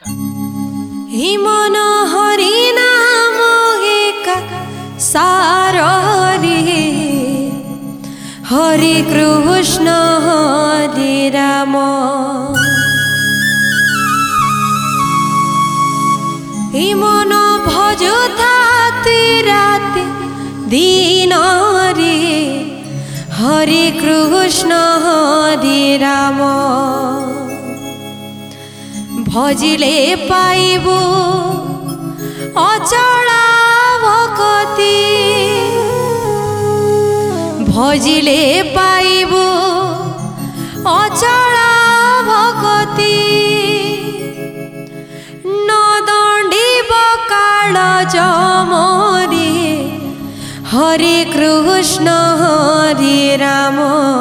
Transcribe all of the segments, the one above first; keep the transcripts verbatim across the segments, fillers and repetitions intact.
हि मन हरि नाम एका सारी हरि कृष्ण हरि राम। हि मन भजुथाति राति दिन रे हरि कृष्ण हरि राम। भजिले पाइबु अचला भक्ति भजिले पाइबु अचला भक्ति न दंडिब काल जमरे हरे कृष्ण हरे राम।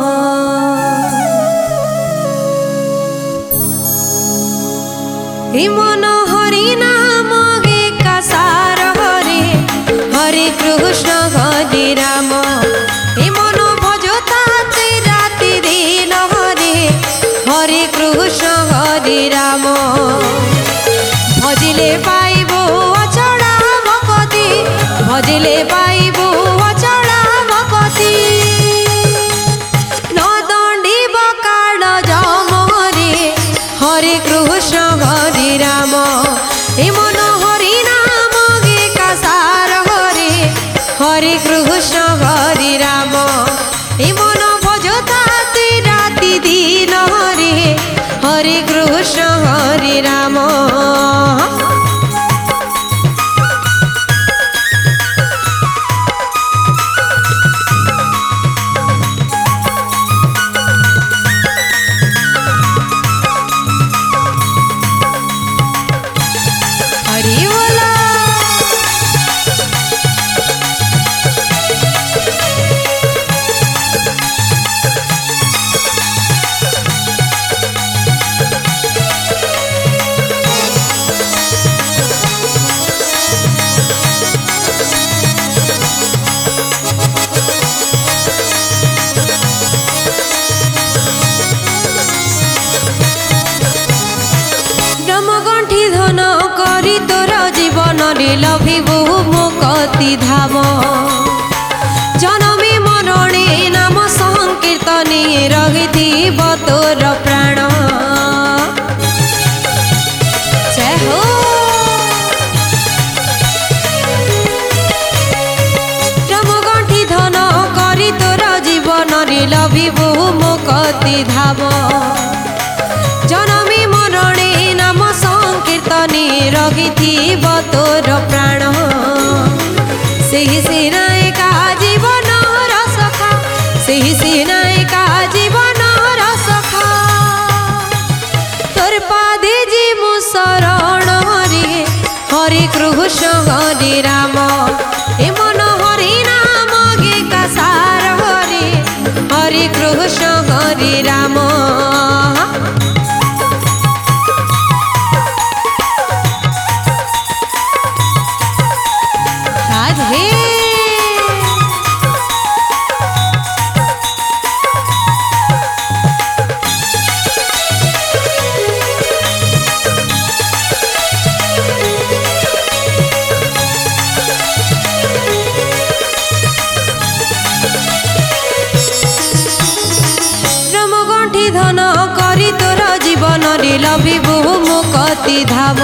हि मन हरि नाम एका सार हरे हरे कृष्ण हरे राम। हि मन भजताते राति दिन हरे हरे कृष्ण हरे राम। भजिले पाइबो अचला भक्ति भजिले पाइबो अचला भक्ति न दंडिब काल जमरे हरे कृष्ण हरे राम। हि मन हरि नाम एका सार हरे हरे कृष्ण हरे राम। हि मन भजताते राति दिन हरे हरे कृष्ण हरे राम। धन करी तोर जीवन लभिबु मुक्ति धाम। जनमे मरणे नाम संकीर्तने रहिथिब तोर प्राण। जय हो जमगंठी धन करी तोर जीवन लभिबु मुक्ति धाम। जनमे मरणे नाम संकीर्तने रहिथिब तोर प्राण। सेहि सिनायका जीवन रसखा सेहि सिनायका जीवन रसखा तोर पादे जीवु शरण हरे हरे कृष्ण हरे राम। हि मन हरि नाम एका सार हरे हरे कृष्ण हरे राम। धन करी तोर जीवन लभिबु मुक्ति धाम।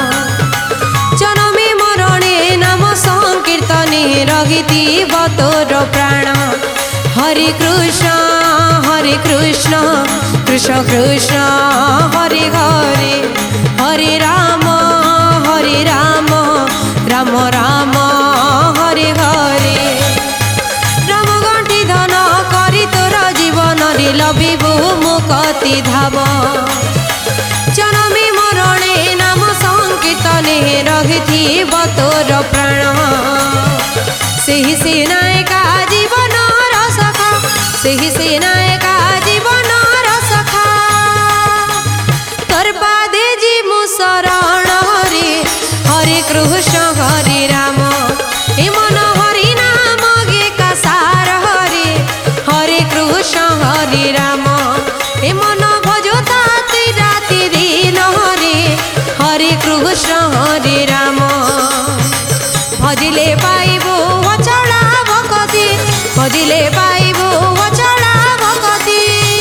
जनमे मरणे नाम संकीर्तने रहिथिब तोर प्राण। हरे कृष्ण हरे कृष्ण कृष्ण कृष्ण हरे हरे हरे राम हरे राम राम राम हरे हरे। रामगंठी धन करी तोर जीवन लभिबु मुक्ति धाम। जनमे मरणे नाम संकीर्तने रहिथिब तोर प्राण। सेहि सिनायका जीवन रसखा सेहि सिनायका जीवन रसखा तोर पादे जीवु शरण हरे हरे कृष्ण हरे राम। हि मन हरि नाम एका सार हरे हरे कृष्ण हरे राम। हि मन भजताति राति दिन हरे हरे কৃষ্ণ হরে রাম ভজিলে পাইব অচলা ভকতি ভজিলে পাইব অচলা ভকতি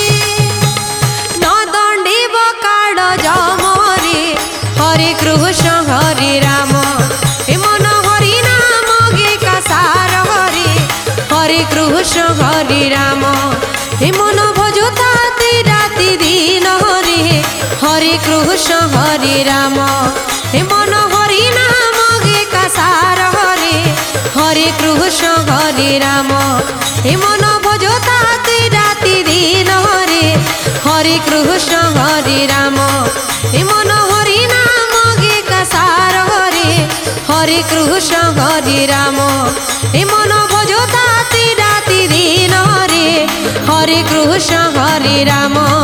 ন দণ্ডিব কাল যমরে হরে কৃষ্ণ হরে রাম এ মন হরি নাম গে কাসার হরে হরে কৃষ্ণ হরে রাম এ মন ভজতাতে রাতি দিন হরে হরে কৃষ্ণ হরে রাম এ মন হরি নাম গে কাসার হরে হরে কৃষ্ণ হরে রাম এ মন ভজতাতে রাতি দিন হরে হরে কৃষ্ণ হরে রাম এ মন হরি নাম গে কাসার হরে হরে কৃষ্ণ হরে রাম এ মন ভজতাতে রাতি দিন হরে হরে কৃষ্ণ হরে রাম।